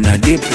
na Diplo.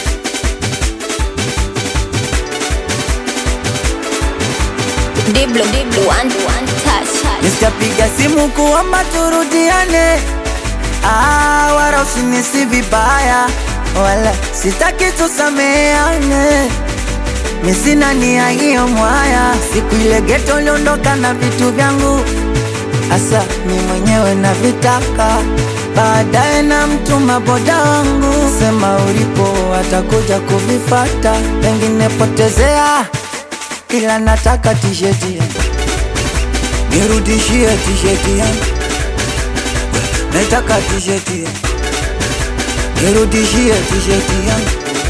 Diblo, one touch. Nitapiga simu kuomba turudiane, wala usinisi vibaya, wala sitaki tusameane. Mimi sina nia hiyo mwaya, siku ile ghetto niliondoka na vitu vyangu, asa mimi mwenyewe na vitaka. Baadaye na mtuma boda wangu, sema ulipo atakuja kuvifata, pengine potezea, ila nataka t-shirt yangu, nirudishie t-shirt yangu. Nataka t-shirt yangu, nirudishie t-shirt yangu.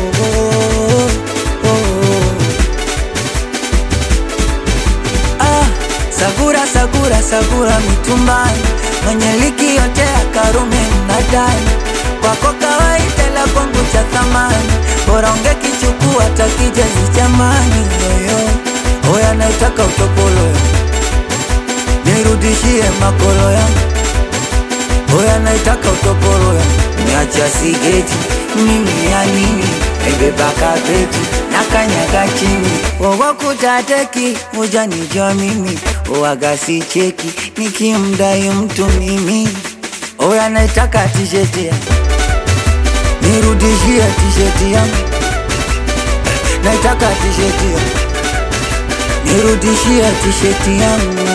Sagura, sagura, sagura mitumbani, mwenye liki yote ya Karume mnadani. Kwako kawaida la kwangu cha thamani, bora ungekichukua takijezi chamani. Oya naitaka utopolo yangu, nirudishie makolo yangu. Oya naitaka utopolo yangu, niacha sigeti, mimi ya nini, ebeba kapeti, na kanyaga chini. Owa kutateki, uja nijua mimi, uwaga si cheki, nikimdai mtu mimi. Oya naitaka t-shirt yangu, nirudishie t-shirt yangu. Naitaka t-shirt yangu, nirudishie t-shirt yangu.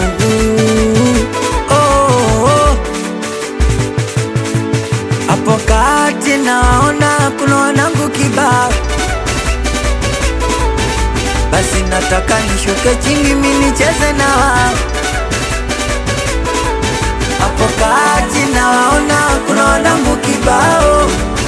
Hapo kati naona kuna wanangu kibao, basi nataka nishuke chini mimi nicheze na wao. Hapo kati naona kuna wanangu kibao,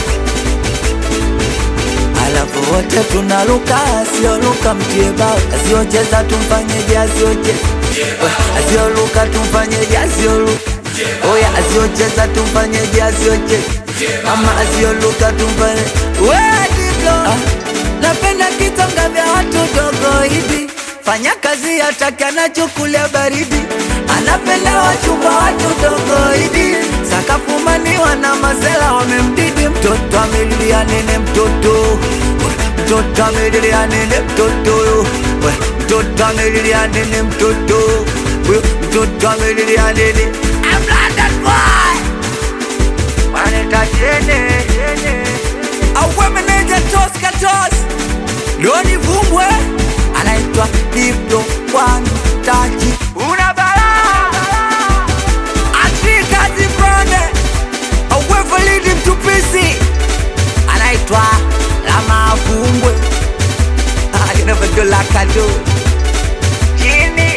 alafu wote tunaluka, asioluka mtie bao, asiocheza tumfanyeje, asiocheza, asioluka tumfanyeje, asioluka. Oya asiocheza tumfanyeje, asiocheza, ama asioluka tumfanyeje. Wewe Diplo, napenda kitonga vya watu dogo hivi, fanya kazi hataki anachukulia baridi. Anapenda wachumba watu dogo hivi, sakafumaniwa na mazela wamemdidi. Mtoto amelilia nene, mtoto amelilia nene, mtoto amelilia nene, mtoto amelilia nene. I'm London boy, waneta jene. Awe meneja Toska Tos, Loni Vumbwe, anaitwa Diplo one touch. Una bala Afrika Zibrone, awe validi mtupisi, anaitwa Lama Vumbwe. You never do like I do. Jimmy